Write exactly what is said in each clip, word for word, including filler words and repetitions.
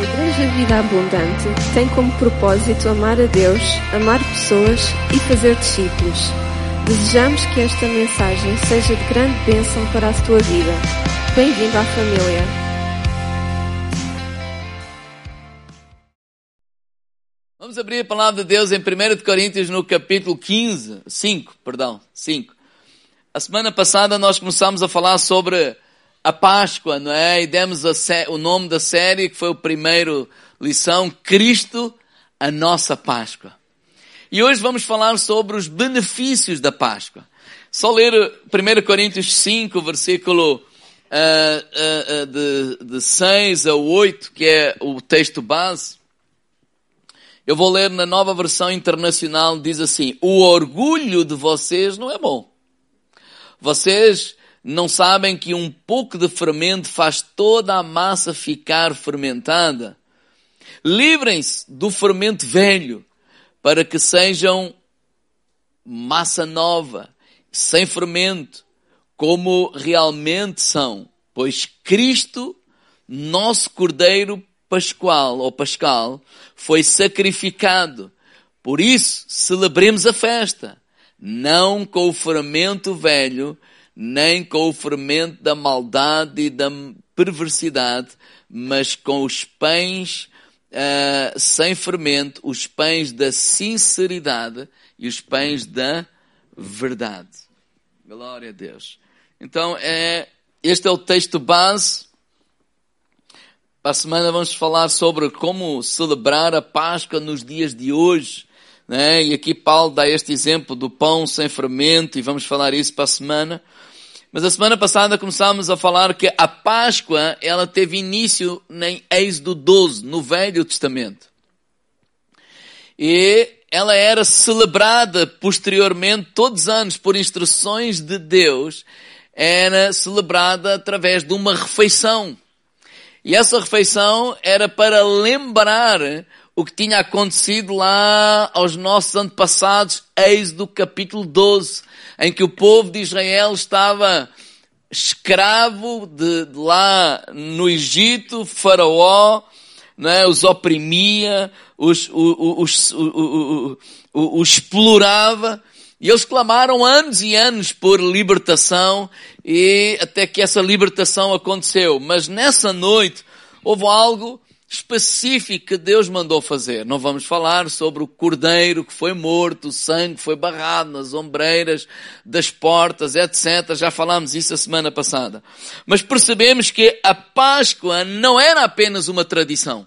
Igreja Vida Abundante tem como propósito amar a Deus, amar pessoas e fazer discípulos. Desejamos que esta mensagem seja de grande bênção para a tua vida. Bem-vindo à família. Vamos abrir a palavra de Deus em primeira de Coríntios no capítulo quinze, cinco, perdão, cinco. A semana passada nós começámos a falar sobre a Páscoa, não é? E demos a sé- o nome da série, que foi a primeira lição, Cristo, a nossa Páscoa. E hoje vamos falar sobre os benefícios da Páscoa. Só ler primeira Coríntios cinco, versículo uh, uh, uh, de, de seis a oito, que é o texto base. Eu vou ler na Nova Versão Internacional, diz assim: o orgulho de vocês não é bom. Vocês não sabem que um pouco de fermento faz toda a massa ficar fermentada? Livrem-se do fermento velho, para que sejam massa nova, sem fermento, como realmente são. Pois Cristo, nosso Cordeiro Pascual, ou Pascal, foi sacrificado. Por isso, celebremos a festa, não com o fermento velho, nem com o fermento da maldade e da perversidade, mas com os pães uh, sem fermento, os pães da sinceridade e os pães da verdade. Glória a Deus. Então, é, este é o texto base. Para a semana vamos falar sobre como celebrar a Páscoa nos dias de hoje, né? E aqui Paulo dá este exemplo do pão sem fermento, e vamos falar isso para a semana. Mas a semana passada começámos a falar que a Páscoa, ela teve início em Êxodo doze, no Velho Testamento. E ela era celebrada posteriormente, todos os anos, por instruções de Deus, era celebrada através de uma refeição. E essa refeição era para lembrar o que tinha acontecido lá aos nossos antepassados, Êxodo capítulo doze, em que o povo de Israel estava escravo de, de lá no Egito, Faraó, não é, os oprimia, os, os, os, os, os, os explorava. E eles clamaram anos e anos por libertação, e até que essa libertação aconteceu. Mas nessa noite houve algo específico que Deus mandou fazer. Não vamos falar sobre o cordeiro que foi morto, o sangue que foi barrado nas ombreiras das portas, etcétera. Já falámos isso a semana passada. Mas percebemos que a Páscoa não era apenas uma tradição.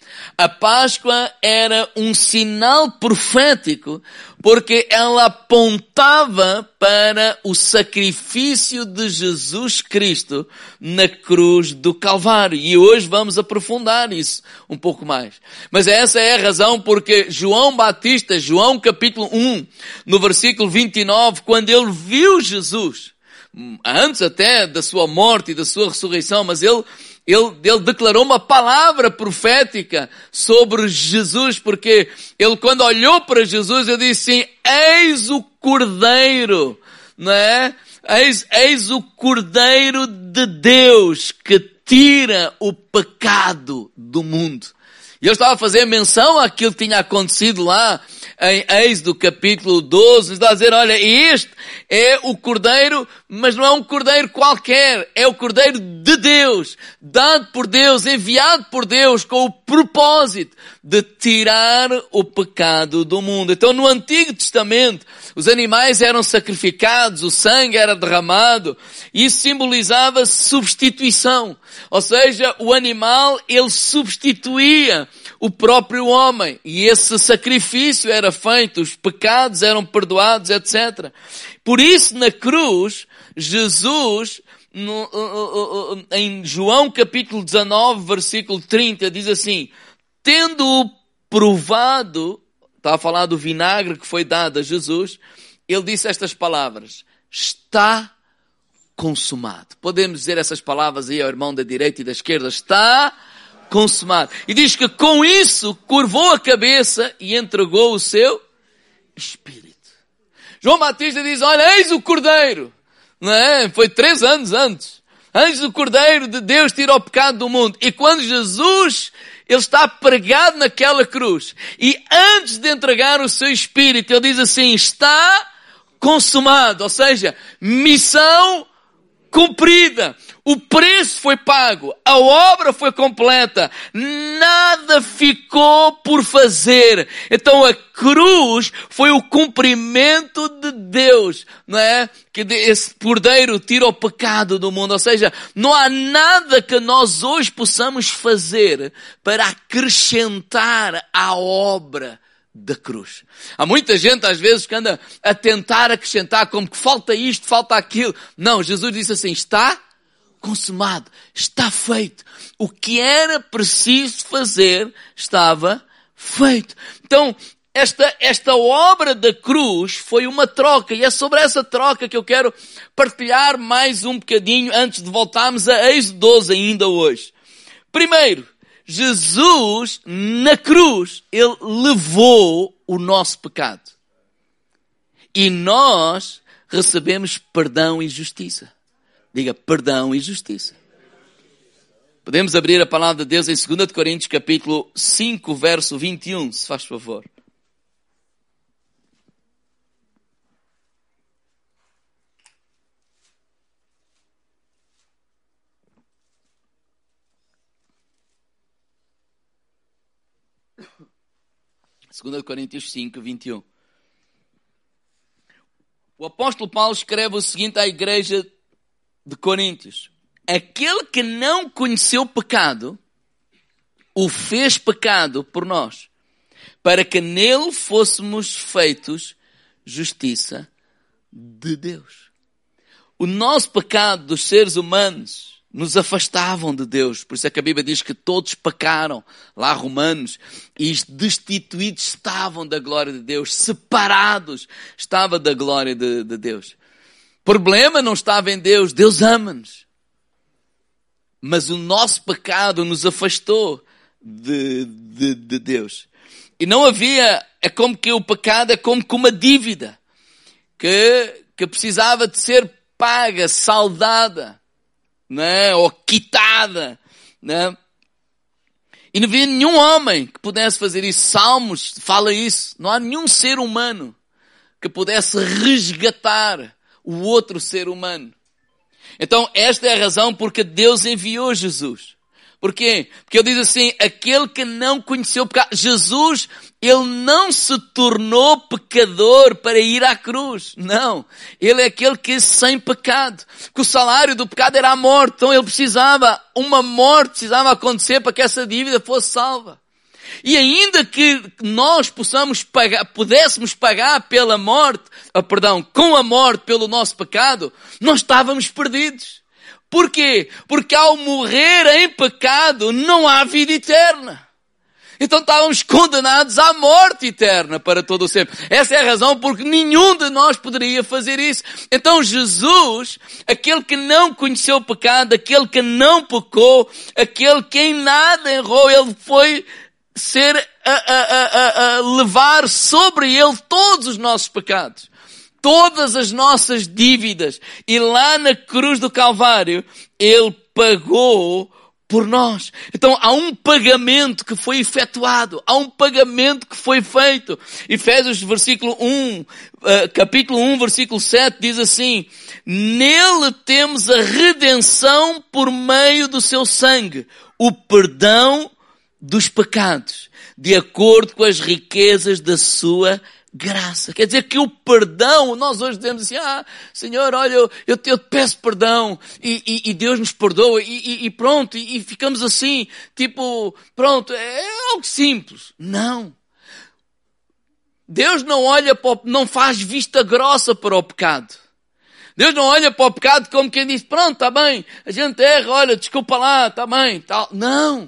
A Páscoa era um sinal profético, porque ela apontava para o sacrifício de Jesus Cristo na cruz do Calvário. E hoje vamos aprofundar isso um pouco mais. Mas essa é a razão porque João Batista, João capítulo um, no versículo vinte e nove, quando ele viu Jesus, antes até da sua morte e da sua ressurreição, mas ele Ele, ele declarou uma palavra profética sobre Jesus, porque ele, quando olhou para Jesus, ele disse assim: eis o Cordeiro, não é? Eis, eis o Cordeiro de Deus que tira o pecado do mundo. E eu estava a fazer menção àquilo que tinha acontecido lá em Êxodo capítulo doze, está a dizer, olha, este é o Cordeiro, mas não é um Cordeiro qualquer, é o Cordeiro de Deus, dado por Deus, enviado por Deus, com o propósito de tirar o pecado do mundo. Então, no Antigo Testamento, os animais eram sacrificados, o sangue era derramado, e isso simbolizava substituição. Ou seja, o animal, ele substituía o próprio homem, e esse sacrifício era feito, os pecados eram perdoados, etcétera. Por isso, na cruz, Jesus, no, em João capítulo dezanove, versículo trinta, diz assim: tendo-o provado, está a falar do vinagre que foi dado a Jesus, ele disse estas palavras: está consumado. Podemos dizer essas palavras aí ao irmão da direita e da esquerda: está consumado. E diz que com isso curvou a cabeça e entregou o seu espírito. João Batista diz: olha, eis o Cordeiro. Não é? Foi três anos antes. Antes do Cordeiro de Deus tira o pecado do mundo. E quando Jesus, ele está pregado naquela cruz. E antes de entregar o seu Espírito, ele diz assim, está consumado. Ou seja, missão cumprida. O preço foi pago. A obra foi completa. Nada ficou por fazer. Então a cruz foi o cumprimento de Deus, não é? Que esse Cordeiro tira o pecado do mundo. Ou seja, não há nada que nós hoje possamos fazer para acrescentar à obra da cruz. Há muita gente às vezes que anda a tentar acrescentar como que falta isto, falta aquilo. Não, Jesus disse assim, está consumado, está feito. O que era preciso fazer estava feito. Então, esta, esta obra da cruz foi uma troca, e é sobre essa troca que eu quero partilhar mais um bocadinho antes de voltarmos a Êxodo doze ainda hoje. Primeiro, Jesus, na cruz, ele levou o nosso pecado. E nós recebemos perdão e justiça. Diga, perdão e justiça. Podemos abrir a palavra de Deus em dois Coríntios, capítulo cinco, verso vinte e um, se faz favor. dois Coríntios cinco, vinte e um. O apóstolo Paulo escreve o seguinte à igreja de Coríntios. Aquele que não conheceu pecado, o fez pecado por nós, para que nele fôssemos feitos justiça de Deus. O nosso pecado dos seres humanos nos afastavam de Deus. Por isso é que a Bíblia diz que todos pecaram, lá Romanos, e destituídos estavam da glória de Deus, separados estavam da glória de, de Deus. O problema não estava em Deus, Deus ama-nos. Mas o nosso pecado nos afastou de, de, de Deus. E não havia, é como que o pecado é como que uma dívida, que, que precisava de ser paga, saldada, né, ou quitada, né? E não havia nenhum homem que pudesse fazer isso. Salmos fala isso. Não há nenhum ser humano que pudesse resgatar o outro ser humano. Então esta é a razão porque Deus enviou Jesus. Por quê? Porque ele diz assim, aquele que não conheceu o pecado. Jesus, ele não se tornou pecador para ir à cruz. Não. Ele é aquele que é sem pecado. Que o salário do pecado era a morte. Então ele precisava, uma morte precisava acontecer para que essa dívida fosse salva. E ainda que nós possamos pagar, pudéssemos pagar pela morte, ah, perdão, com a morte pelo nosso pecado, nós estávamos perdidos. Porquê? Porque ao morrer em pecado não há vida eterna. Então estávamos condenados à morte eterna para todo o sempre. Essa é a razão porque nenhum de nós poderia fazer isso. Então Jesus, aquele que não conheceu o pecado, aquele que não pecou, aquele que em nada errou, ele foi ser a, a, a, a levar sobre ele todos os nossos pecados. Todas as nossas dívidas. E lá na cruz do Calvário, ele pagou por nós. Então há um pagamento que foi efetuado. Há um pagamento que foi feito. Efésios versículo um, capítulo um, versículo sete diz assim, nele temos a redenção por meio do seu sangue, o perdão dos pecados, de acordo com as riquezas da sua graça. Quer dizer que o perdão, nós hoje dizemos assim, ah, Senhor, olha, eu, eu, te, eu te peço perdão e, e, e Deus nos perdoa e, e, e pronto, e, e ficamos assim, tipo, pronto, é algo simples. Não. Deus não olha para o, não faz vista grossa para o pecado. Deus não olha para o pecado como quem diz, pronto, está bem, a gente erra, olha, desculpa lá, está bem, tal. Não.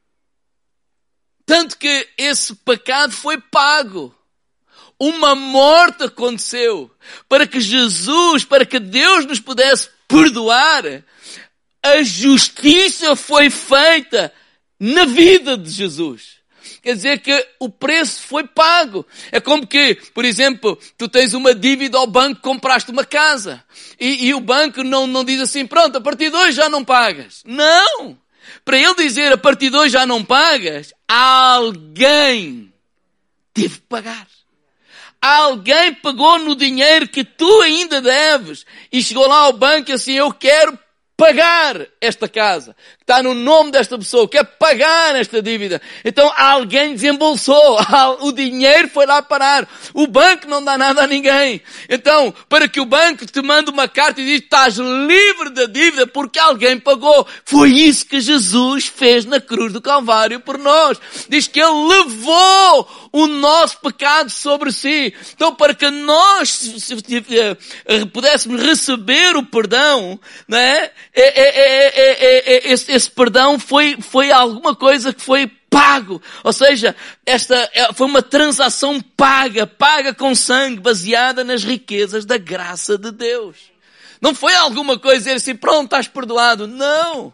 Tanto que esse pecado foi pago. Uma morte aconteceu para que Jesus, para que Deus nos pudesse perdoar. A justiça foi feita na vida de Jesus. quer dizer que o preço foi pago. É como que, por exemplo, tu tens uma dívida ao banco, compraste uma casa. E, e o banco não, não diz assim, pronto, a partir de hoje já não pagas. Não! Para ele dizer, a partir de hoje já não pagas, alguém teve que pagar. Alguém pagou no dinheiro que tu ainda deves. E chegou lá ao banco e assim, eu quero pagar esta casa. Está no nome desta pessoa. Quer pagar esta dívida. Então alguém desembolsou. O dinheiro foi lá parar. O banco não dá nada a ninguém. Então, para que o banco te mande uma carta e diz, estás livre da dívida porque alguém pagou. Foi isso que Jesus fez na cruz do Calvário por nós. Diz que Ele levou o nosso pecado sobre si. Então, para que nós se, se, se, pudéssemos receber o perdão, não é? É, é, é, é, é, esse, esse perdão foi, foi alguma coisa que foi pago. Ou seja, esta foi uma transação paga, paga com sangue, baseada nas riquezas da graça de Deus. Não foi alguma coisa dizer assim, pronto, estás perdoado. Não.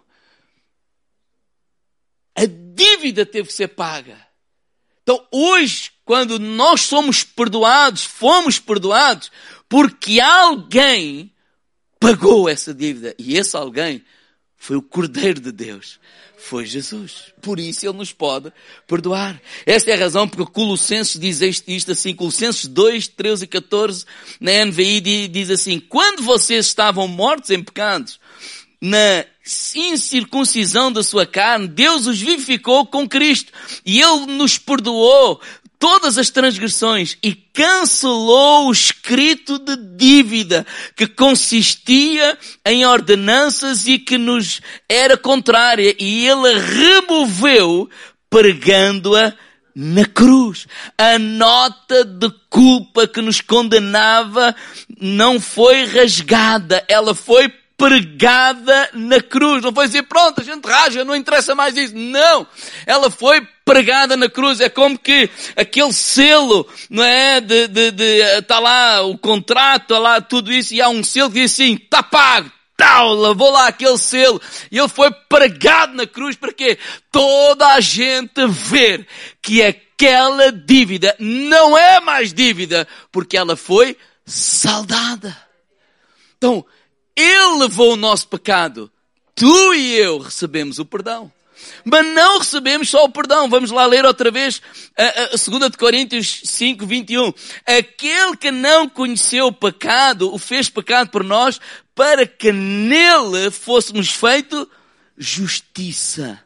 A dívida teve que ser paga. Então, hoje, quando nós somos perdoados, fomos perdoados, porque alguém pagou essa dívida. E esse alguém foi o Cordeiro de Deus. Foi Jesus. Por isso Ele nos pode perdoar. Esta é a razão porque Colossenses diz isto assim, Colossenses dois, treze e catorze, na N V I diz assim, quando vocês estavam mortos em pecados, na incircuncisão da sua carne, Deus os vivificou com Cristo. E Ele nos perdoou todas as transgressões e cancelou o escrito de dívida que consistia em ordenanças e que nos era contrária. E Ele a removeu pregando-a na cruz. A nota de culpa que nos condenava não foi rasgada, ela foi pregada na cruz. Não foi dizer, pronto, a gente rasga, não interessa mais isso. Não. Ela foi pregada na cruz. É como que aquele selo, não é? De, de, de, está lá o contrato, está lá tudo isso, e há um selo que diz assim, está pago. Tal, lavou lá aquele selo. E ele foi pregado na cruz para quê? Toda a gente ver que aquela dívida não é mais dívida, porque ela foi saldada. Então, Ele levou o nosso pecado. Tu e eu recebemos o perdão. Mas não recebemos só o perdão. Vamos lá ler outra vez a, a, a segunda de Coríntios cinco, vinte e um. Aquele que não conheceu o pecado, o fez pecado por nós, para que nele fôssemos feito justiça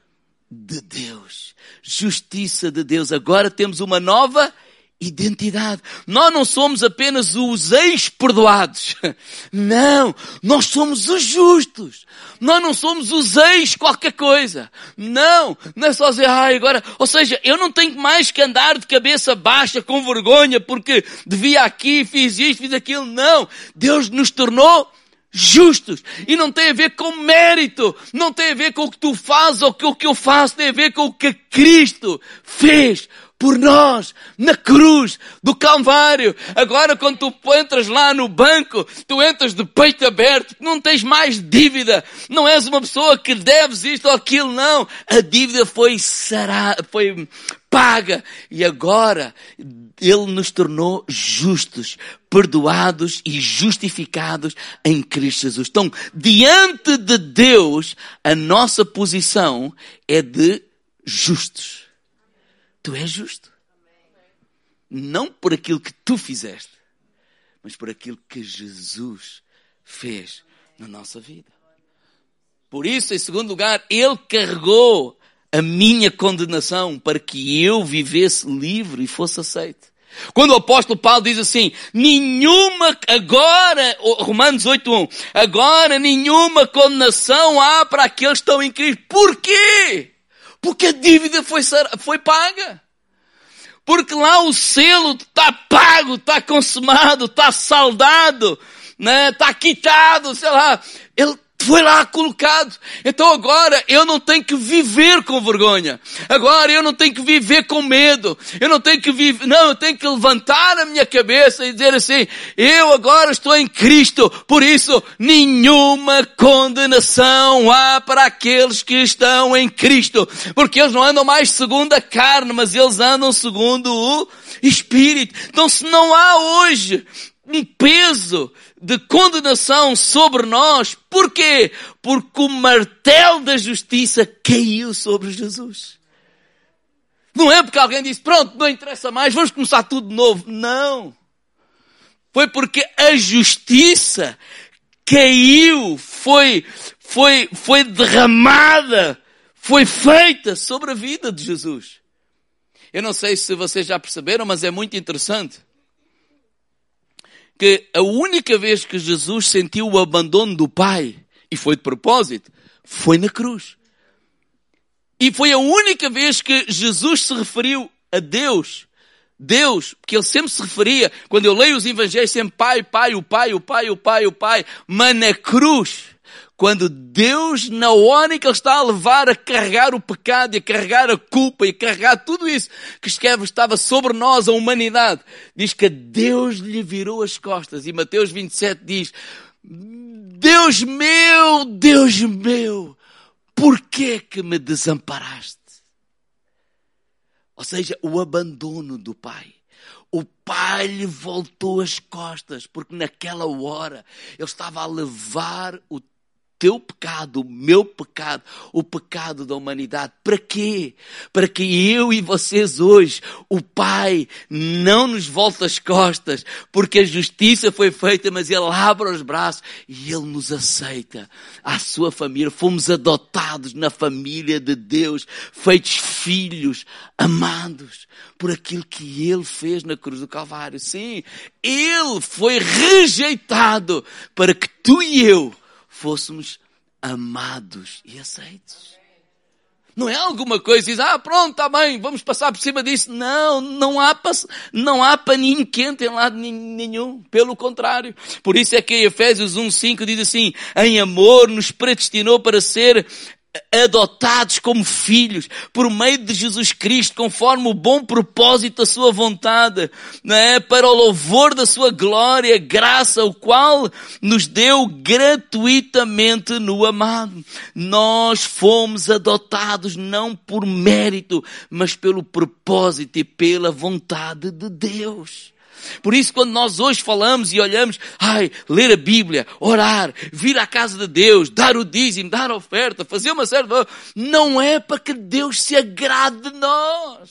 de Deus. Justiça de Deus. Agora temos uma nova identidade. Nós não somos apenas os ex-perdoados. Não. Nós somos os justos. Nós não somos os ex qualquer coisa. Não. Não é só dizer, ai, agora, ou seja, eu não tenho mais que andar de cabeça baixa com vergonha porque devia aqui, fiz isto, fiz aquilo. Não. Deus nos tornou justos. E não tem a ver com mérito. Não tem a ver com o que tu fazes ou com o que eu faço. Tem a ver com o que Cristo fez por nós, na cruz do Calvário. Agora quando tu entras lá no banco, tu entras de peito aberto, não tens mais dívida. Não és uma pessoa que deves isto ou aquilo, não. A dívida foi sarada, foi paga. E agora Ele nos tornou justos, perdoados e justificados em Cristo Jesus. Então, diante de Deus, a nossa posição é de justos. Tu és justo. Não por aquilo que tu fizeste, mas por aquilo que Jesus fez na nossa vida. Por isso, em segundo lugar, Ele carregou a minha condenação para que eu vivesse livre e fosse aceito. Quando o apóstolo Paulo diz assim, nenhuma, agora, Romanos oito, um, agora nenhuma condenação há para aqueles que estão em Cristo. Por quê? Porque a dívida foi, foi paga. Porque lá o selo está pago, está consumado, está saldado, né? Está quitado, sei lá. Ele foi lá colocado. Então agora eu não tenho que viver com vergonha. Agora eu não tenho que viver com medo. Eu não tenho que viver, não, eu tenho que levantar a minha cabeça e dizer assim, eu agora estou em Cristo, por isso nenhuma condenação há para aqueles que estão em Cristo. Porque eles não andam mais segundo a carne, mas eles andam segundo o Espírito. Então se não há hoje um peso de condenação sobre nós. Porquê? Porque o martelo da justiça caiu sobre Jesus. Não é porque alguém disse, pronto, não interessa mais, vamos começar tudo de novo. Não. Foi porque a justiça caiu, foi, foi, foi derramada, foi feita sobre a vida de Jesus. Eu não sei se vocês já perceberam, mas é muito interessante que a única vez que Jesus sentiu o abandono do Pai, e foi de propósito, foi na cruz. E foi a única vez que Jesus se referiu a Deus, Deus, porque ele sempre se referia, quando eu leio os evangelhos, sempre Pai, Pai, o Pai, o Pai, o Pai, o Pai, mas na cruz, quando Deus, na hora em que ele está a levar a carregar o pecado, e a carregar a culpa, e a carregar tudo isso que estava sobre nós, a humanidade, diz que Deus lhe virou as costas. E Mateus vinte e sete diz, Deus meu, Deus meu, porquê que me desamparaste? Ou seja, o abandono do Pai. O Pai lhe voltou as costas, porque naquela hora ele estava a levar o teu pecado, o meu pecado, o pecado da humanidade. Para quê? Para que eu e vocês hoje, o Pai não nos volte as costas, porque a justiça foi feita, mas Ele abre os braços e Ele nos aceita. À sua família, fomos adotados na família de Deus, feitos filhos, amados, por aquilo que Ele fez na cruz do Calvário. Sim, Ele foi rejeitado para que tu e eu fôssemos amados e aceitos. Não é alguma coisa, diz, ah, pronto, está bem, vamos passar por cima disso. Não, não há, não há paninho quente em lado nenhum. Pelo contrário. Por isso é que em Efésios um, cinco diz assim, em amor nos predestinou para ser adotados como filhos por meio de Jesus Cristo, conforme o bom propósito da sua vontade, não é? Para o louvor da sua glória, graça, o qual nos deu gratuitamente no amado. Nós fomos adotados não por mérito, mas pelo propósito e pela vontade de Deus. Por isso, quando nós hoje falamos e olhamos, ai, ler a Bíblia, orar, vir à casa de Deus, dar o dízimo, dar a oferta, fazer uma certa... Não é para que Deus se agrade de nós.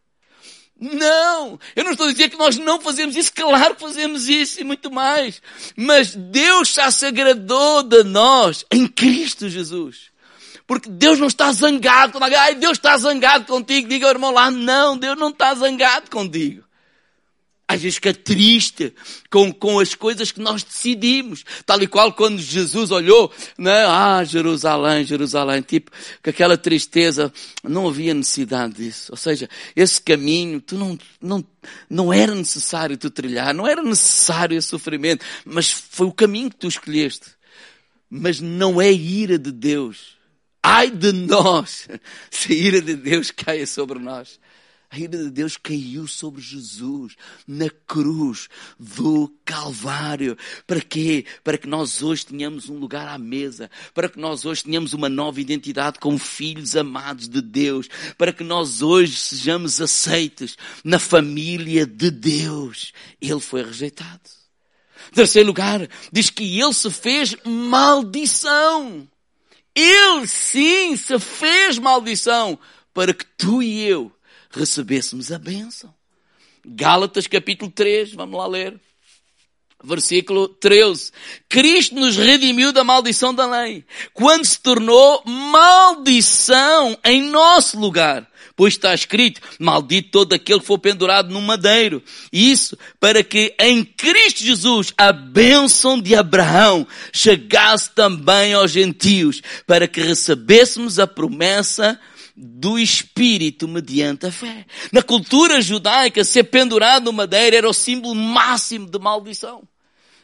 Não. Eu não estou a dizer que nós não fazemos isso. Claro que fazemos isso e muito mais. Mas Deus já se agradou de nós em Cristo Jesus. Porque Deus não está zangado com alguém. Ai, Deus está zangado contigo. Diga ao irmão lá, não, Deus não está zangado contigo. Às vezes fica triste com, com as coisas que nós decidimos. Tal e qual quando Jesus olhou, né? Ah, Jerusalém, Jerusalém. Tipo, com aquela tristeza. Não havia necessidade disso. Ou seja, esse caminho, tu não, não, não era necessário tu trilhar. Não era necessário esse sofrimento. Mas foi o caminho que tu escolheste. Mas não é ira de Deus. Ai de nós, se a ira de Deus caia sobre nós. A ira de Deus caiu sobre Jesus na cruz do Calvário. Para quê? Para que nós hoje tenhamos um lugar à mesa. Para que nós hoje tenhamos uma nova identidade como filhos amados de Deus. Para que nós hoje sejamos aceitos na família de Deus. Ele foi rejeitado. Em terceiro lugar, diz que ele se fez maldição. Ele sim se fez maldição para que tu e eu recebêssemos a bênção. Gálatas capítulo três, vamos lá ler. Versículo treze. Cristo nos redimiu da maldição da lei, quando se tornou maldição em nosso lugar. Pois está escrito, maldito todo aquele que for pendurado no madeiro. Isso para que em Cristo Jesus a bênção de Abraão chegasse também aos gentios, para que recebêssemos a promessa do Espírito mediante a fé. Na cultura judaica, ser pendurado no madeiro era o símbolo máximo de maldição.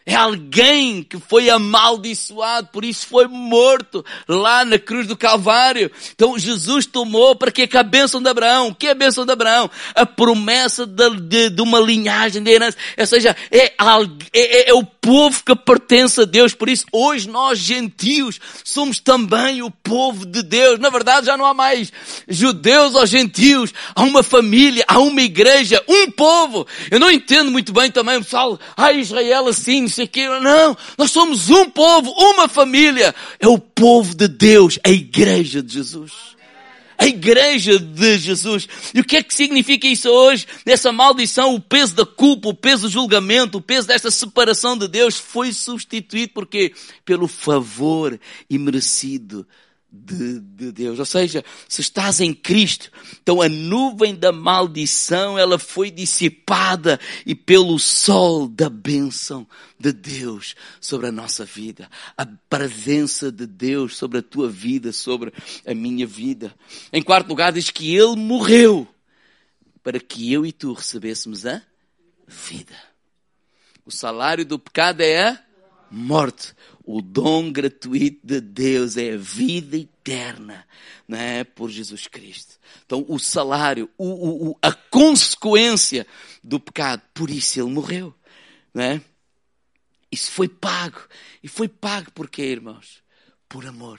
É alguém que foi amaldiçoado, por isso foi morto lá na cruz do Calvário. Então Jesus tomou para que a bênção de Abraão, o que é a bênção de Abraão? A promessa de, de, de uma linhagem de herança. Ou seja, é, é, é o povo que pertence a Deus. Por isso hoje nós gentios somos também o povo de Deus. Na verdade já não há mais judeus ou gentios. Há uma família, há uma igreja, um povo. Eu não entendo muito bem também o pessoal, ah, Israel assim, não sei o quê. Não, nós somos um povo, uma família. É o povo de Deus, a igreja de Jesus. A igreja de Jesus. E o que é que significa isso hoje? Essa maldição, o peso da culpa, o peso do julgamento, o peso desta separação de Deus foi substituído por quê? Pelo favor imerecido De, de Deus. Ou seja, se estás em Cristo, então a nuvem da maldição, ela foi dissipada e pelo sol da bênção de Deus sobre a nossa vida. A presença de Deus sobre a tua vida, sobre a minha vida. Em quarto lugar, diz que Ele morreu para que eu e tu recebêssemos a vida. O salário do pecado é a morte. O dom gratuito de Deus é a vida eterna, não é? Por Jesus Cristo. Então o salário, o, o, a consequência do pecado, por isso Ele morreu, não é? Isso foi pago. E foi pago por quê, irmãos? Por amor.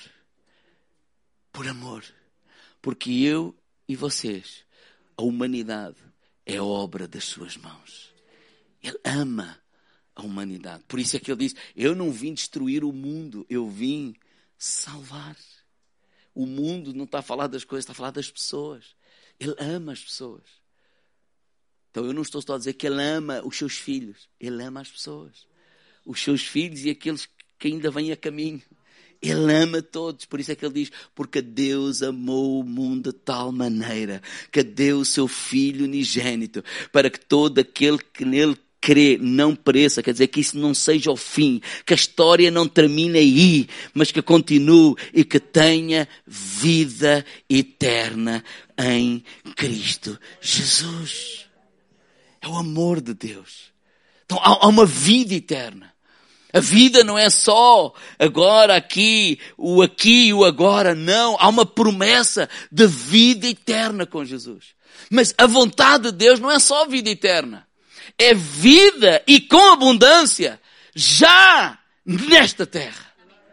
Por amor. Porque eu e vocês, a humanidade, é obra das suas mãos. Ele ama a humanidade. Por isso é que ele diz, eu não vim destruir o mundo, eu vim salvar. O mundo não está a falar das coisas, está a falar das pessoas. Ele ama as pessoas. Então eu não estou só a dizer que ele ama os seus filhos, ele ama as pessoas. Os seus filhos e aqueles que ainda vêm a caminho. Ele ama todos, por isso é que ele diz, porque Deus amou o mundo de tal maneira que deu o seu Filho unigênito, para que todo aquele que nele crê, não pereça, quer dizer que isso não seja o fim, que a história não termine aí, mas que continue e que tenha vida eterna em Cristo Jesus. É o amor de Deus. Então há uma vida eterna. A vida não é só agora, aqui, o aqui e o agora, não. Há uma promessa de vida eterna com Jesus. Mas a vontade de Deus não é só vida eterna. É vida e com abundância já nesta terra.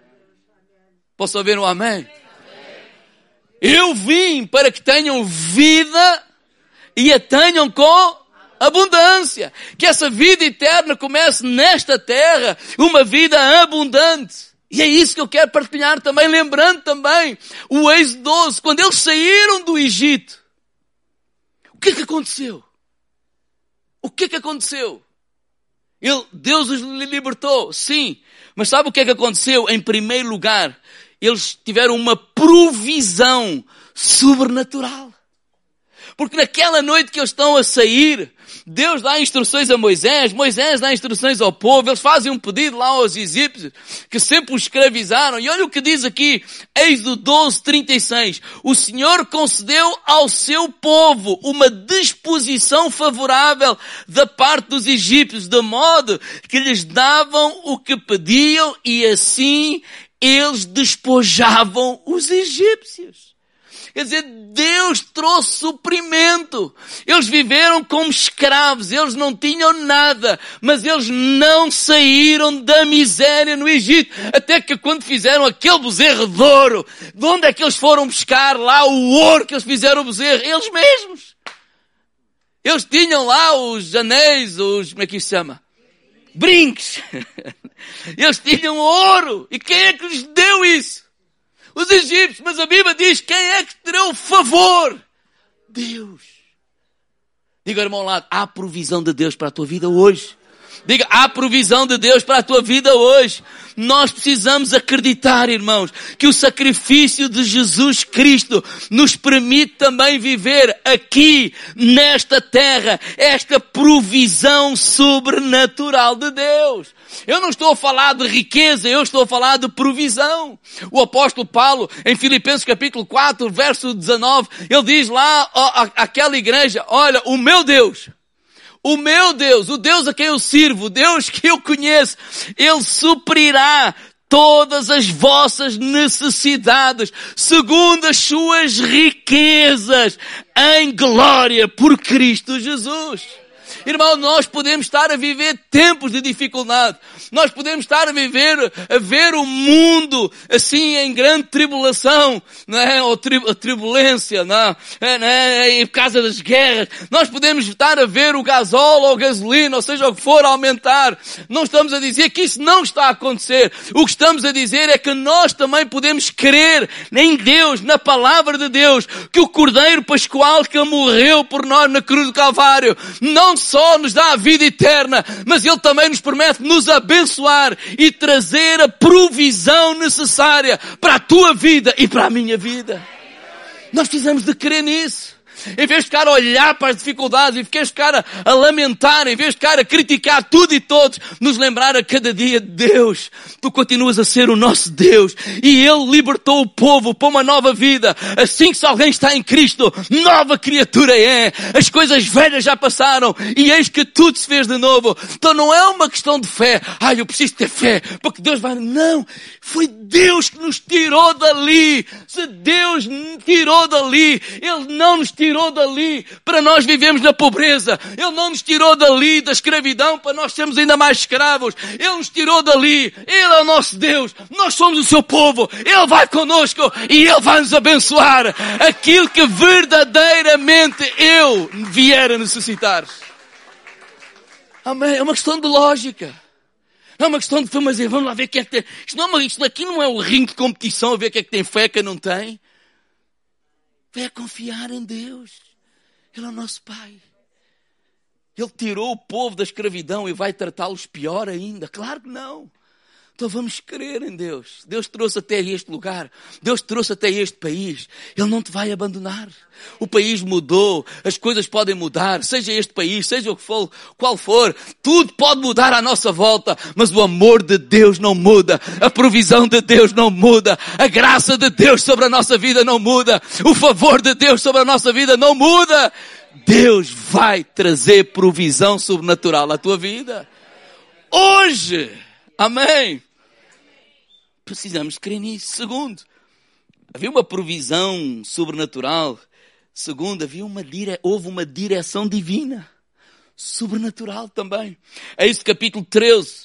Posso ouvir um amém? Eu vim para que tenham vida e a tenham com abundância. Que essa vida eterna comece nesta terra, uma vida abundante. E é isso que eu quero partilhar também, lembrando também o Êxodo doze, quando eles saíram do Egito. O que é que aconteceu? O que é que aconteceu? Ele, Deus os libertou, sim. Mas sabe o que é que aconteceu? Em primeiro lugar, eles tiveram uma provisão sobrenatural. Porque naquela noite que eles estão a sair, Deus dá instruções a Moisés, Moisés dá instruções ao povo, eles fazem um pedido lá aos egípcios, que sempre os escravizaram. E olha o que diz aqui, Êxodo doze, trinta e seis. O Senhor concedeu ao seu povo uma disposição favorável da parte dos egípcios, de modo que lhes davam o que pediam e assim eles despojavam os egípcios. Quer dizer, Deus trouxe suprimento. Eles viveram como escravos, eles não tinham nada, mas eles não saíram da miséria no Egito. Até que quando fizeram aquele bezerro de ouro, de onde é que eles foram buscar lá o ouro que eles fizeram o bezerro? Eles mesmos. Eles tinham lá os anéis, os, como é que isso se chama? Brinques. Eles tinham ouro. E quem é que lhes deu isso? Os egípcios, mas a Bíblia diz, quem é que terá o favor? Deus. Diga, irmão, lá, há provisão de Deus para a tua vida hoje. Diga, há provisão de Deus para a tua vida hoje. Nós precisamos acreditar, irmãos, que o sacrifício de Jesus Cristo nos permite também viver aqui, nesta terra, esta provisão sobrenatural de Deus. Eu não estou a falar de riqueza, eu estou a falar de provisão. O apóstolo Paulo, em Filipenses capítulo quatro, verso dezenove, ele diz lá ó, àquela igreja, olha, o meu Deus, O meu Deus, o Deus a quem eu sirvo, o Deus que eu conheço, Ele suprirá todas as vossas necessidades, segundo as suas riquezas, em glória por Cristo Jesus. Irmão, nós podemos estar a viver tempos de dificuldade. Nós podemos estar a viver, a ver o mundo assim em grande tribulação, não é? Ou tri, turbulência, não é? Não é? Por causa das guerras. Nós podemos estar a ver o gasóleo ou a gasolina, ou seja o que for, aumentar. Não estamos a dizer que isso não está a acontecer. O que estamos a dizer é que nós também podemos crer em Deus, na palavra de Deus, que o Cordeiro Pascual que morreu por nós na cruz do Calvário, não só nos dá a vida eterna, mas Ele também nos promete nos abençoar e trazer a provisão necessária para a tua vida e para a minha vida. Nós precisamos de crer nisso. Em vez de ficar a olhar para as dificuldades, em vez de ficar a, a lamentar, em vez de ficar a criticar tudo e todos, nos lembrar a cada dia, Deus, Tu continuas a ser o nosso Deus. E Ele libertou o povo para uma nova vida. Assim que se alguém está em Cristo, nova criatura é. As coisas velhas já passaram e eis que tudo se fez de novo. Então não é uma questão de fé. Ah, eu preciso ter fé porque Deus vai... Não, foi Deus que nos tirou dali. Se Deus nos tirou dali, Ele não nos tirou tirou dali para nós vivermos na pobreza. Ele não nos tirou dali da escravidão para nós sermos ainda mais escravos. Ele nos tirou dali. Ele é o nosso Deus. Nós somos o seu povo. Ele vai conosco e Ele vai nos abençoar. Aquilo que verdadeiramente eu vier a necessitar. Amém. É uma questão de lógica. Não é uma questão de fé, mas vamos lá ver quem é que tem. Isto, não é uma, isto aqui não é um ringue de competição a ver quem é que tem fé, quem não tem. Vai a confiar em Deus. Ele é o nosso Pai. Ele tirou o povo da escravidão e vai tratá-los pior ainda? Claro que não. Então vamos crer em Deus. Deus trouxe até este lugar. Deus trouxe até este país. Ele não te vai abandonar. O país mudou. As coisas podem mudar. Seja este país, seja o que for, qual for. Tudo pode mudar à nossa volta. Mas o amor de Deus não muda. A provisão de Deus não muda. A graça de Deus sobre a nossa vida não muda. O favor de Deus sobre a nossa vida não muda. Deus vai trazer provisão sobrenatural à tua vida. Hoje. Amém. Precisamos crer nisso. Segundo, havia uma provisão sobrenatural. Segundo, havia uma dire... houve uma direção divina. Sobrenatural também. É isso, capítulo treze,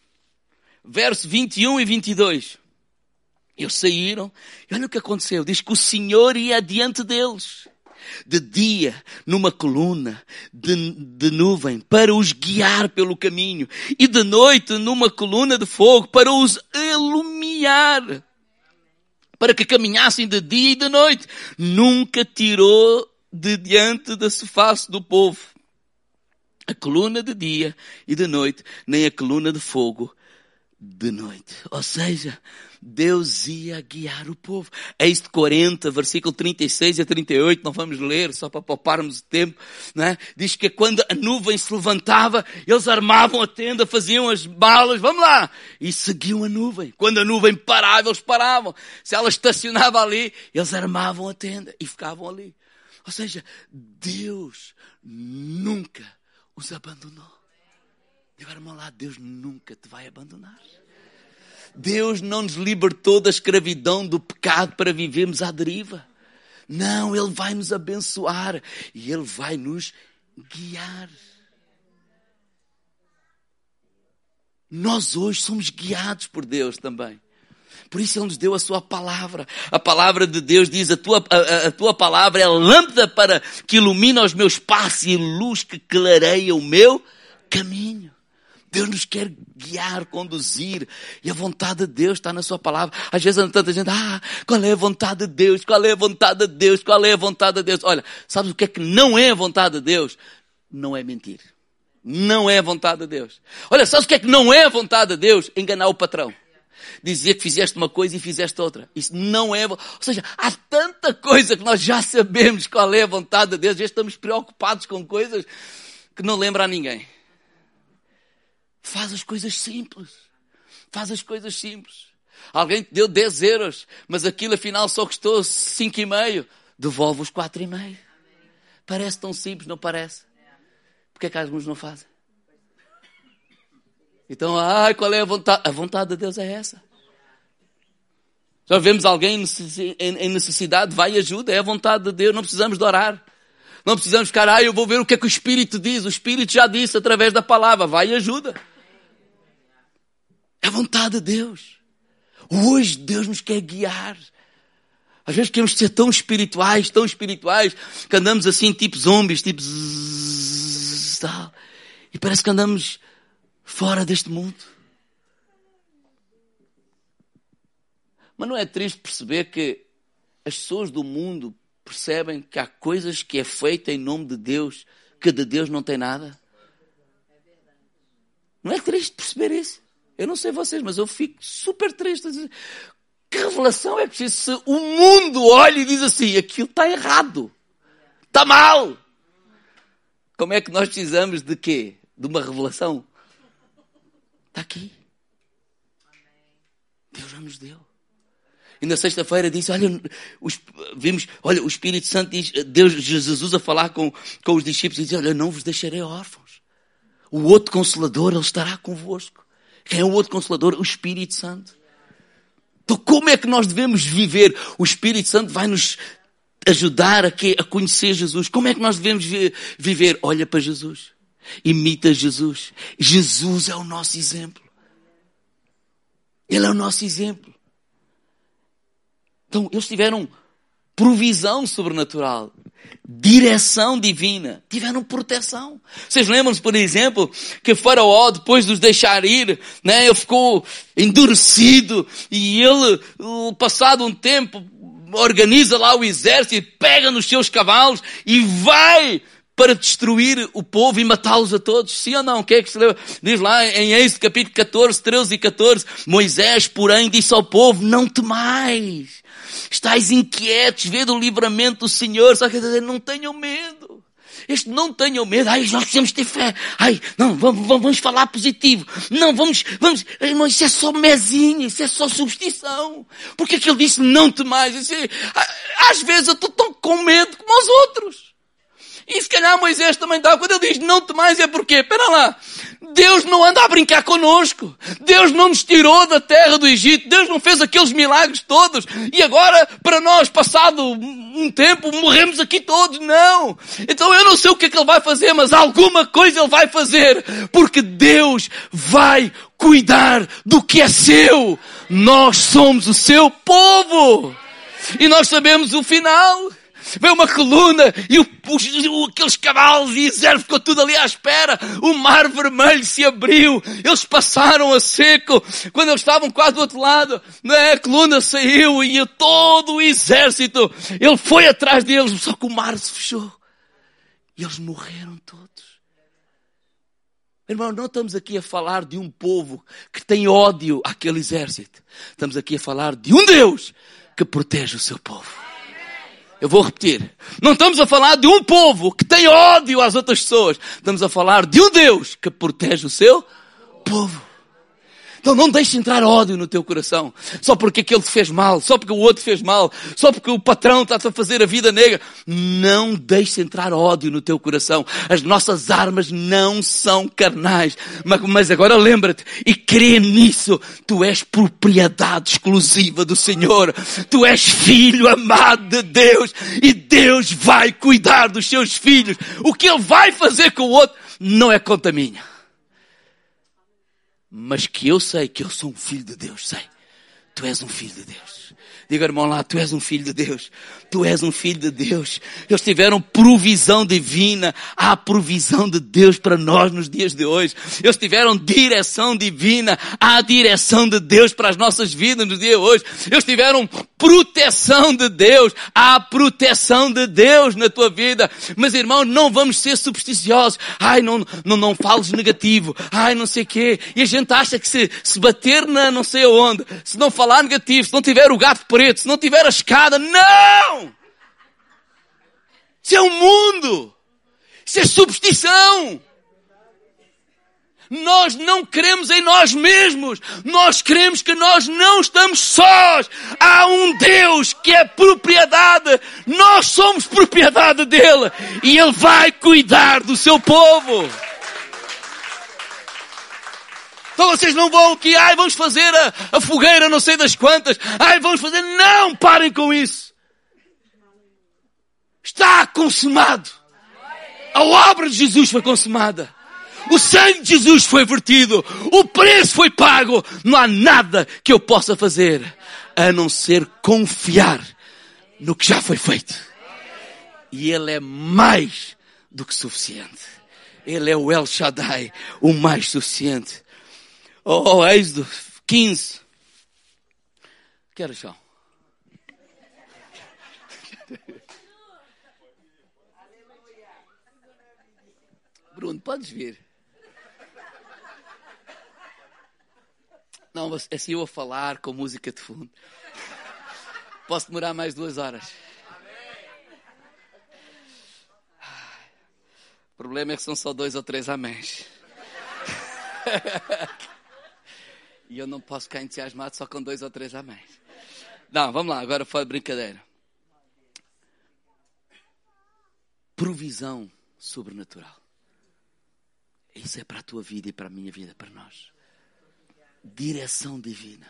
verso vinte e um e vinte e dois. Eles saíram e olha o que aconteceu. Diz que o Senhor ia adiante deles. De dia, numa coluna de, de nuvem, para os guiar pelo caminho. E de noite, numa coluna de fogo, para os iluminar. Para que caminhassem de dia e de noite. Nunca tirou de diante da face do povo a coluna de dia e de noite, nem a coluna de fogo de noite. Ou seja, Deus ia guiar o povo. Êxodo quarenta, versículo trinta e seis a trinta e oito, não vamos ler, só para pouparmos o tempo, não é? Diz que quando a nuvem se levantava, eles armavam a tenda, faziam as malas, vamos lá, e seguiam a nuvem. Quando a nuvem parava, eles paravam. Se ela estacionava ali, eles armavam a tenda e ficavam ali. Ou seja, Deus nunca os abandonou. Agora, irmão, lá, Deus nunca te vai abandonar. Deus não nos libertou da escravidão do pecado para vivermos à deriva. Não, Ele vai nos abençoar e Ele vai nos guiar. Nós hoje somos guiados por Deus também. Por isso Ele nos deu a sua palavra. A palavra de Deus diz, a tua, a, a tua palavra é lâmpada para que ilumina os meus passos e luz que clareia o meu caminho. Deus nos quer guiar, conduzir. E a vontade de Deus está na sua palavra. Às vezes anda tanta gente, ah, qual é a vontade de Deus? Qual é a vontade de Deus? Qual é a vontade de Deus? Olha, sabes o que é que não é a vontade de Deus? Não é mentir. Não é a vontade de Deus. Olha, sabes o que é que não é a vontade de Deus? Enganar o patrão. Dizer que fizeste uma coisa e fizeste outra. Isso não é... Ou seja, há tanta coisa que nós já sabemos qual é a vontade de Deus. Às vezes estamos preocupados com coisas que não lembram a ninguém. Faz as coisas simples. Faz as coisas simples. Alguém te deu dez euros, mas aquilo afinal só custou cinco e meio. Devolve os quatro e meio. Parece tão simples, não parece? Porque é que alguns não fazem? Então, ai, qual é a vontade? A vontade de Deus é essa. Já vemos alguém em necessidade, vai e ajuda, é a vontade de Deus, não precisamos de orar. Não precisamos ficar, ah, eu vou ver o que é que o Espírito diz. O Espírito já disse através da palavra, vai e ajuda. É a vontade de Deus. Hoje Deus nos quer guiar. Às vezes queremos ser tão espirituais, tão espirituais, que andamos assim, tipo zombies, tipo zzz, tal. E parece que andamos fora deste mundo. Mas não é triste perceber que as pessoas do mundo percebem que há coisas que é feita em nome de Deus, que de Deus não tem nada? Não é triste perceber isso? Eu não sei vocês, mas eu fico super triste. Que revelação é preciso se o mundo olha e diz assim, aquilo está errado, está mal. Como é que nós precisamos de quê? De uma revelação? Está aqui. Deus já nos deu. E na sexta-feira disse, olha, os, vimos, olha, o Espírito Santo diz, Deus, Jesus a falar com, com os discípulos e diz, olha, não vos deixarei órfãos. O outro Consolador, Ele estará convosco. Quem é o outro Consolador? O Espírito Santo. Então como é que nós devemos viver? O Espírito Santo vai nos ajudar a, que, a conhecer Jesus. Como é que nós devemos vi, viver? Olha para Jesus. Imita Jesus. Jesus é o nosso exemplo. Ele é o nosso exemplo. Então, eles tiveram provisão sobrenatural, direção divina, tiveram proteção. Vocês lembram-se, por exemplo, que Faraó, depois de os deixar ir, né, ele ficou endurecido e ele, passado um tempo, organiza lá o exército, pega nos seus cavalos e vai para destruir o povo e matá-los a todos. Sim ou não? O que é que se lembra? Diz lá em Êxodo capítulo catorze, treze e catorze, Moisés, porém, disse ao povo, não temais. Estais inquietos, vede o livramento do Senhor. Só que dizer, não tenham medo. Este não tenham medo. Ai, nós precisamos ter fé. Ai, não, vamos, vamos falar positivo. Não, vamos, vamos, não, isso é só mezinha, isso é só superstição. Porque é que ele disse não temais? Isso é, às vezes eu estou tão com medo como os outros. E se calhar Moisés também estava. Quando ele diz não temais é porque, espera lá, Deus não anda a brincar connosco. Deus não nos tirou da terra do Egito. Deus não fez aqueles milagres todos. E agora, para nós, passado um tempo, morremos aqui todos. Não. Então eu não sei o que é que Ele vai fazer, mas alguma coisa Ele vai fazer. Porque Deus vai cuidar do que é seu. Nós somos o seu povo. E nós sabemos o final. Veio uma coluna e o, os, aqueles cavalos e exército ficou tudo ali à espera. O mar vermelho se abriu. Eles passaram a seco. Quando eles estavam quase do outro lado, né, a coluna saiu e todo o exército, ele foi atrás deles. Só que o mar se fechou. E eles morreram todos. Irmão, não estamos aqui a falar de um povo que tem ódio àquele exército. Estamos aqui a falar de um Deus que protege o seu povo. Eu vou repetir. Não estamos a falar de um povo que tem ódio às outras pessoas. Estamos a falar de um Deus que protege o seu povo. Então não deixes entrar ódio no teu coração. Só porque aquele te fez mal. Só porque o outro fez mal. Só porque o patrão está-te a fazer a vida negra. Não deixes entrar ódio no teu coração. As nossas armas não são carnais. Mas, mas agora lembra-te e crê nisso. Tu és propriedade exclusiva do Senhor. Tu és filho amado de Deus. E Deus vai cuidar dos seus filhos. O que Ele vai fazer com o outro não é conta minha. Mas que eu sei que eu sou um filho de Deus, sei. Tu és um filho de Deus. Diga, irmão, lá, tu és um filho de Deus. Tu és um filho de Deus. Eles tiveram provisão divina. Há provisão de Deus para nós nos dias de hoje. Eles tiveram direção divina. Há direção de Deus para as nossas vidas nos dias de hoje. Eles tiveram proteção de Deus. Há proteção de Deus na tua vida. Mas, irmãos, não vamos ser supersticiosos. Ai, não, não, não fales negativo. Ai, não sei o quê. E a gente acha que se, se bater na não sei aonde, se não falar negativo, se não tiver o gato preto, se não tiver a escada, não! Isso é um mundo! Isso é superstição! Nós não cremos em nós mesmos. Nós cremos que nós não estamos sós. Há um Deus que é propriedade. Nós somos propriedade dele. E ele vai cuidar do seu povo. Então vocês não vão aqui, ai, vamos fazer a, a fogueira não sei das quantas. Ai, vamos fazer... Não, parem com isso. Está consumado. A obra de Jesus foi consumada. O sangue de Jesus foi vertido. O preço foi pago. Não há nada que eu possa fazer a não ser confiar no que já foi feito. E ele é mais do que suficiente. Ele é o El Shaddai, o mais suficiente. Oh, oh, Êxodo quinze. Quero chão. Bruno, podes vir. Não, assim eu a falar com música de fundo. Posso demorar mais duas horas. O problema é que são só dois ou três améns. E eu não posso ficar entusiasmado só com dois ou três améns. Não, vamos lá, agora fora de brincadeira. Provisão sobrenatural. Isso é para a tua vida e para a minha vida, para nós. Direção divina.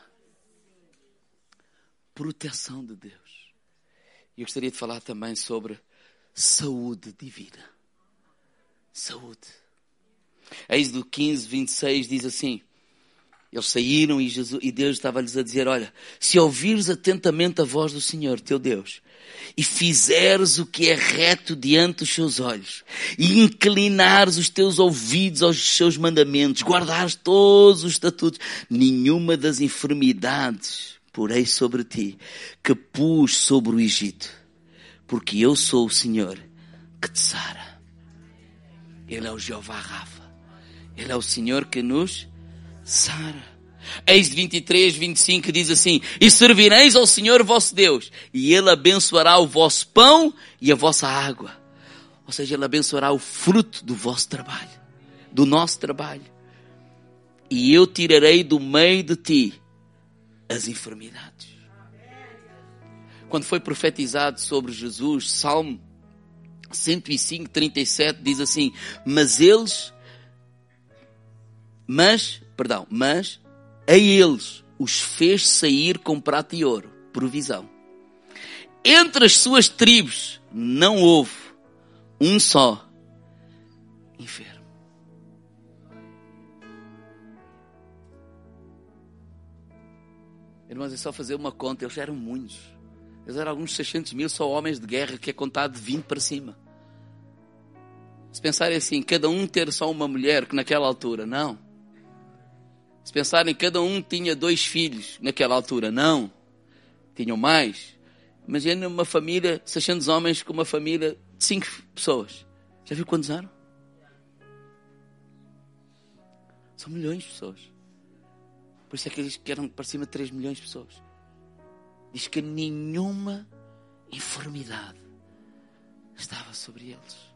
Proteção de Deus. E eu gostaria de falar também sobre saúde divina. Saúde. Êxodo quinze, vinte e seis diz assim. Eles saíram e, Jesus, e Deus estava-lhes a dizer, olha, se ouvires atentamente a voz do Senhor, teu Deus, e fizeres o que é reto diante dos seus olhos, e inclinares os teus ouvidos aos seus mandamentos, guardares todos os estatutos, nenhuma das enfermidades porei sobre ti, que pus sobre o Egito, porque eu sou o Senhor que te sara. Ele é o Jeová Rafa. Ele é o Senhor que nos sara. Êxodo vinte e três, vinte e cinco diz assim, e servireis ao Senhor vosso Deus, e Ele abençoará o vosso pão e a vossa água. Ou seja, Ele abençoará o fruto do vosso trabalho, do nosso trabalho. E eu tirarei do meio de ti as enfermidades. Quando foi profetizado sobre Jesus, Salmo cento e cinco, trinta e sete diz assim, mas eles, mas, perdão, mas a eles os fez sair com prata e ouro, provisão. Entre as suas tribos não houve um só enfermo. Irmãos, é só fazer uma conta, eles eram muitos. Eles eram alguns seiscentos mil, só homens de guerra, que é contado de vinte para cima. Se pensarem assim, cada um ter só uma mulher, que naquela altura, não. Se pensarem, cada um tinha dois filhos, naquela altura, não. Tinham mais. Imagina uma família, seiscentos homens com uma família de cinco pessoas. Já viu quantos eram? São milhões de pessoas. Por isso é que eles que eram para cima de três milhões de pessoas. Diz que nenhuma enfermidade estava sobre eles.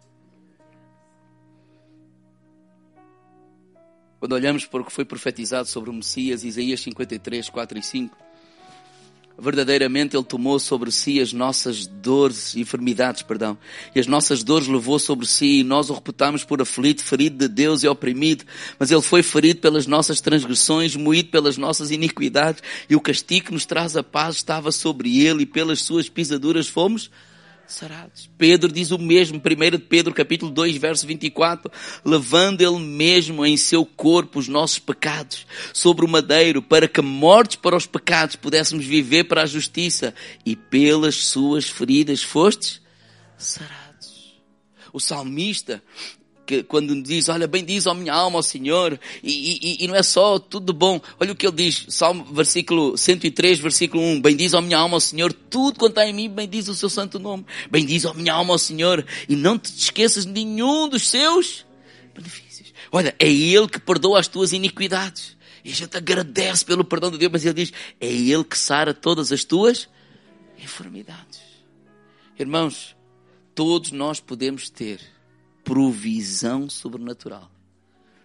Quando olhamos para o que foi profetizado sobre o Messias, Isaías cinquenta e três, quatro e cinco, verdadeiramente Ele tomou sobre si as nossas dores, enfermidades, perdão, e as nossas dores levou sobre si, e nós o reputamos por aflito, ferido de Deus e oprimido, mas Ele foi ferido pelas nossas transgressões, moído pelas nossas iniquidades, e o castigo que nos traz a paz estava sobre Ele, e pelas suas pisaduras fomos sarados. Pedro diz o mesmo, primeiro de Pedro, capítulo dois, verso vinte e quatro, levando Ele mesmo em seu corpo os nossos pecados sobre o madeiro, para que mortos para os pecados pudéssemos viver para a justiça, e pelas suas feridas fostes sarados. O salmista, que quando diz, olha, bendiz a minha alma ao Senhor, e, e, e não é só tudo bom, olha o que ele diz, Salmo, versículo cento e três, versículo um, bendiz a minha alma ao Senhor, tudo quanto há em mim, bendiz o seu santo nome, bendiz a minha alma ao Senhor, e não te esqueças de nenhum dos seus benefícios. Olha, é Ele que perdoa as tuas iniquidades, e a gente agradece pelo perdão de Deus, mas Ele diz, é Ele que sara todas as tuas enfermidades. Irmãos, todos nós podemos ter provisão sobrenatural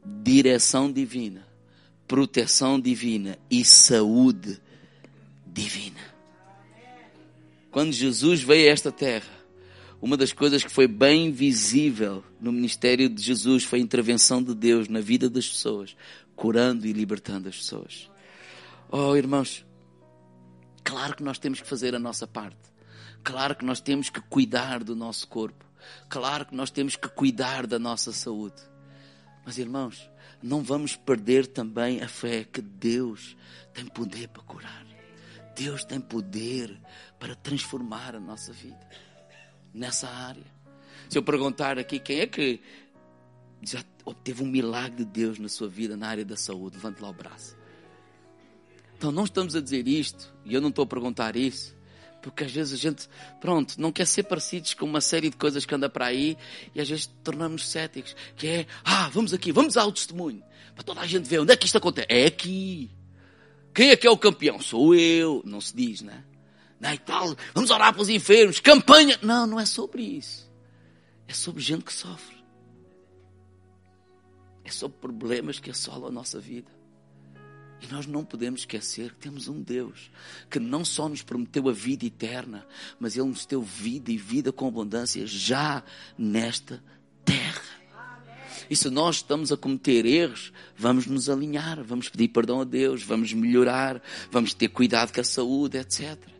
direção divina, proteção divina e saúde divina. Quando Jesus veio a esta terra, uma das coisas que foi bem visível no ministério de Jesus foi a intervenção de Deus na vida das pessoas, curando e libertando as pessoas. Oh, irmãos, claro que nós temos que fazer a nossa parte. Claro que nós temos que cuidar do nosso corpo. Claro que nós temos que cuidar da nossa saúde. Mas, irmãos, não vamos perder também a fé que Deus tem poder para curar. Deus tem poder para transformar a nossa vida nessa área. Se eu perguntar aqui, quem é que já obteve um milagre de Deus na sua vida na área da saúde? Levante lá o braço. Então, não estamos a dizer isto, e eu não estou a perguntar isso, porque às vezes a gente, pronto, não quer ser parecidos com uma série de coisas que anda para aí, e às vezes tornamos céticos, que é, ah, vamos aqui, vamos ao testemunho, para toda a gente ver onde é que isto acontece. É aqui. Quem é que é o campeão? Sou eu. Não se diz, né? Não, e tal, vamos orar para os enfermos, campanha. Não, não é sobre isso. É sobre gente que sofre. É sobre problemas que assolam a nossa vida. E nós não podemos esquecer que temos um Deus que não só nos prometeu a vida eterna, mas Ele nos deu vida e vida com abundância já nesta terra. E se nós estamos a cometer erros, vamos nos alinhar, vamos pedir perdão a Deus, vamos melhorar, vamos ter cuidado com a saúde, etcétera.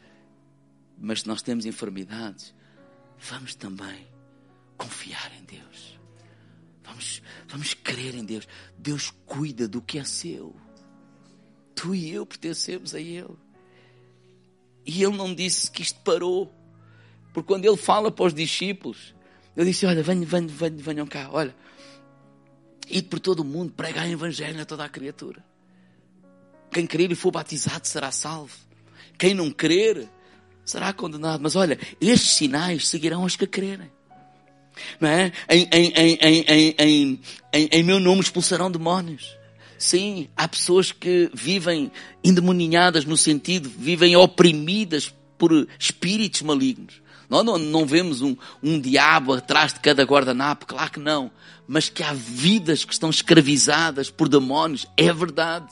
Mas se nós temos enfermidades, vamos também confiar em Deus. Vamos, vamos crer em Deus. Deus cuida do que é seu. Tu e eu pertencemos a Ele. E Ele não disse que isto parou. Porque quando Ele fala para os discípulos, Ele disse, olha, venham, venham, venham, venham cá, olha. Ide por todo o mundo, pregai o Evangelho a toda a criatura. Quem crer e for batizado será salvo. Quem não crer será condenado. Mas olha, estes sinais seguirão os que crerem. Não é? Em, em, em, em, em, em, em meu nome expulsarão demónios. Sim, há pessoas que vivem endemoninhadas no sentido, vivem oprimidas por espíritos malignos. Nós não, não vemos um, um diabo atrás de cada guardanapo, claro que não. Mas que há vidas que estão escravizadas por demónios, é verdade.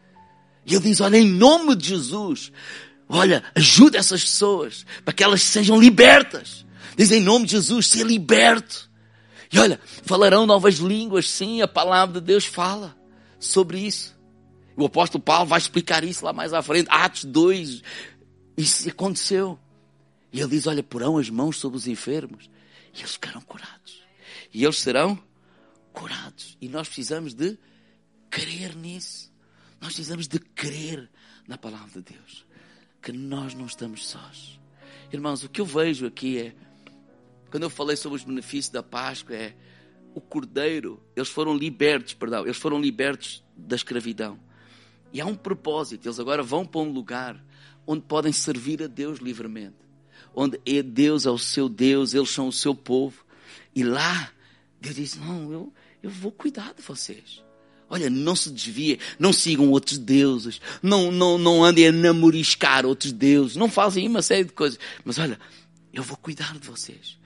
E ele diz, olha, em nome de Jesus, olha, ajuda essas pessoas para que elas sejam libertas. Diz, em nome de Jesus, ser liberto. E olha, falarão novas línguas, sim, a palavra de Deus fala sobre isso. O apóstolo Paulo vai explicar isso lá mais à frente. Atos dois, isso aconteceu. E ele diz, olha, porão as mãos sobre os enfermos e eles ficarão curados. E eles serão curados. E nós precisamos de crer nisso. Nós precisamos de crer na palavra de Deus. Que nós não estamos sós. Irmãos, o que eu vejo aqui é, quando eu falei sobre os benefícios da Páscoa, é o Cordeiro, eles foram libertos, perdão, eles foram libertos da escravidão. E há um propósito, eles agora vão para um lugar onde podem servir a Deus livremente. Onde Deus é o seu Deus, eles são o seu povo. E lá, Deus diz, não, eu, eu vou cuidar de vocês. Olha, não se desviem, não sigam outros deuses, não, não, não andem a namoriscar outros deuses, não fazem uma série de coisas. Mas olha, eu vou cuidar de vocês.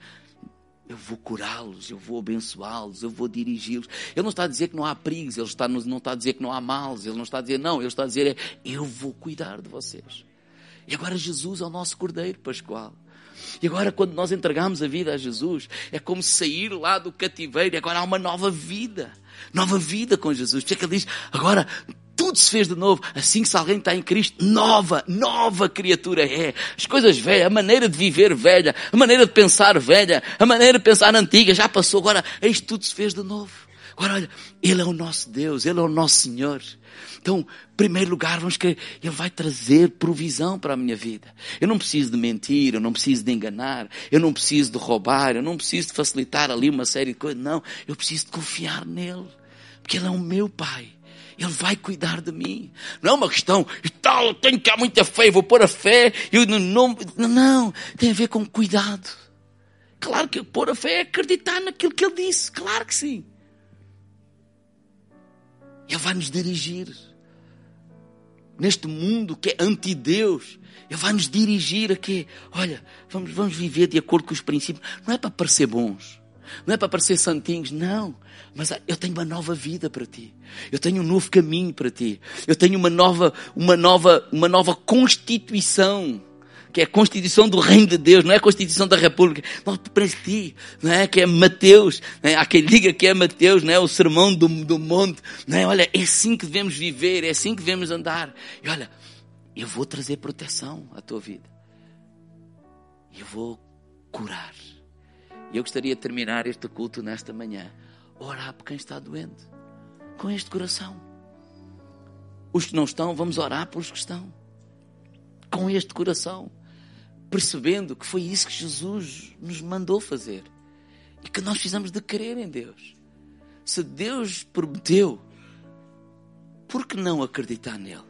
Eu vou curá-los, eu vou abençoá-los, eu vou dirigi-los. Ele não está a dizer que não há perigos, ele está, não está a dizer que não há males, ele não está a dizer não, ele está a dizer é, eu vou cuidar de vocês. E agora Jesus é o nosso Cordeiro Pascual. E agora quando nós entregamos a vida a Jesus, é como sair lá do cativeiro e agora há uma nova vida. Nova vida com Jesus. Por isso é que ele diz, agora tudo se fez de novo. Assim que se alguém está em Cristo, nova, nova criatura é. As coisas velhas, a maneira de viver velha, a maneira de pensar velha, a maneira de pensar antiga, já passou. Agora, isto tudo se fez de novo. Agora, olha, Ele é o nosso Deus, Ele é o nosso Senhor. Então, em primeiro lugar, vamos querer, Ele vai trazer provisão para a minha vida. Eu não preciso de mentir, eu não preciso de enganar, eu não preciso de roubar, eu não preciso de facilitar ali uma série de coisas. Não, eu preciso de confiar nele, porque Ele é o meu Pai. Ele vai cuidar de mim. Não é uma questão, e tal, eu tenho que há muita fé, vou pôr a fé, eu não, não, tem a ver com cuidado. Claro que pôr a fé é acreditar naquilo que Ele disse, claro que sim. Ele vai nos dirigir. Neste mundo que é anti-Deus, Ele vai nos dirigir a quê? Olha, vamos, vamos viver de acordo com os princípios. Não é para parecer bons. não é para parecer santinhos, não. Mas eu tenho uma nova vida para ti. Eu tenho um novo caminho para ti. Eu tenho uma nova, uma nova, uma nova constituição, que é a Constituição do Reino de Deus, não é a Constituição da República. Não, para ti, não é? Que é Mateus, não é? Há quem diga que é Mateus, não é? O sermão do, do monte, não é? Olha, é assim que devemos viver, é assim que devemos andar. E olha, eu vou trazer proteção à tua vida. Eu vou curar. E eu gostaria de terminar este culto nesta manhã, orar por quem está doente, com este coração. Os que não estão, vamos orar pelos que estão, com este coração, percebendo que foi isso que Jesus nos mandou fazer e que nós precisamos de crer em Deus. Se Deus prometeu, por que não acreditar nele?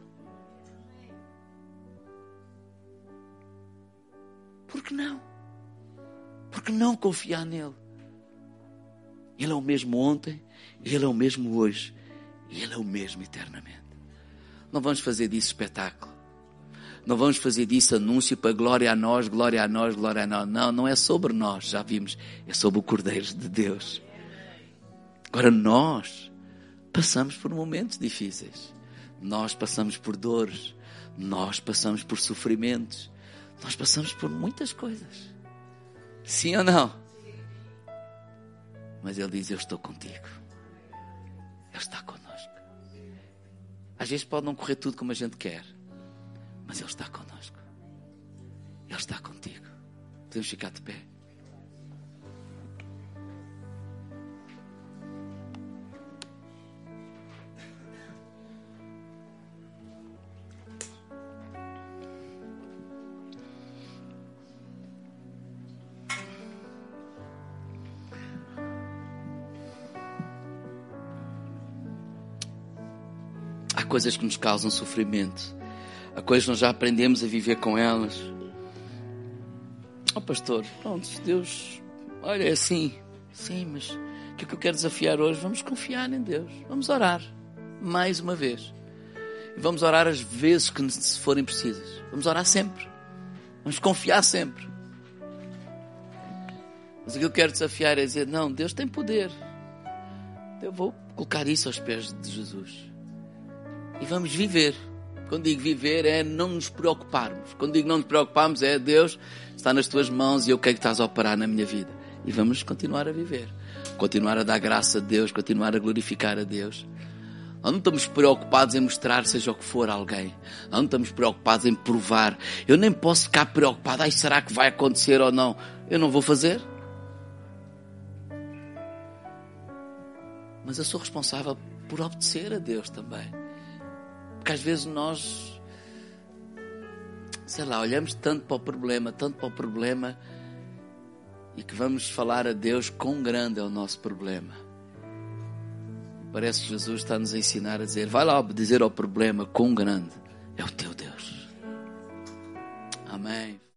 Por que não? Por que não confiar nele? Ele é o mesmo ontem, ele é o mesmo hoje, e ele é o mesmo eternamente. Não vamos fazer disso espetáculo. Não vamos fazer disso anúncio para glória a nós, glória a nós, glória a nós. Não, não é sobre nós, já vimos. É sobre o Cordeiro de Deus. Agora nós passamos por momentos difíceis. Nós passamos por dores. Nós passamos por sofrimentos. Nós passamos por muitas coisas. Sim ou não? Mas ele diz, eu estou contigo. Ele está connosco. Às vezes pode não correr tudo como a gente quer, mas ele está connosco. Ele está contigo. Podemos ficar de pé. Há coisas que nos causam sofrimento. Há coisas que nós já aprendemos a viver com elas. Oh pastor, pronto, Deus, olha, é assim. Sim, mas o que é que eu quero desafiar hoje? Vamos confiar em Deus. Vamos orar, mais uma vez. E vamos orar as vezes que forem precisas. Vamos orar sempre. Vamos confiar sempre. Mas o que eu quero desafiar é dizer, não, Deus tem poder. Eu vou colocar isso aos pés de Jesus. E vamos viver. Quando digo viver é não nos preocuparmos. Quando digo não nos preocuparmos é Deus está nas tuas mãos e eu quero que estás a operar na minha vida. E vamos continuar a viver. Continuar a dar graça a Deus, continuar a glorificar a Deus. Nós não estamos preocupados em mostrar seja o que for a alguém. Nós não estamos preocupados em provar. Eu nem posso ficar preocupado. Ai, será que vai acontecer ou não? Eu não vou fazer. Mas eu sou responsável por obedecer a Deus também. Porque às vezes nós, sei lá, olhamos tanto para o problema, tanto para o problema, e que vamos falar a Deus quão grande é o nosso problema. Parece que Jesus está nos a ensinar a dizer, vai lá dizer ao problema quão grande é o teu Deus. Amém.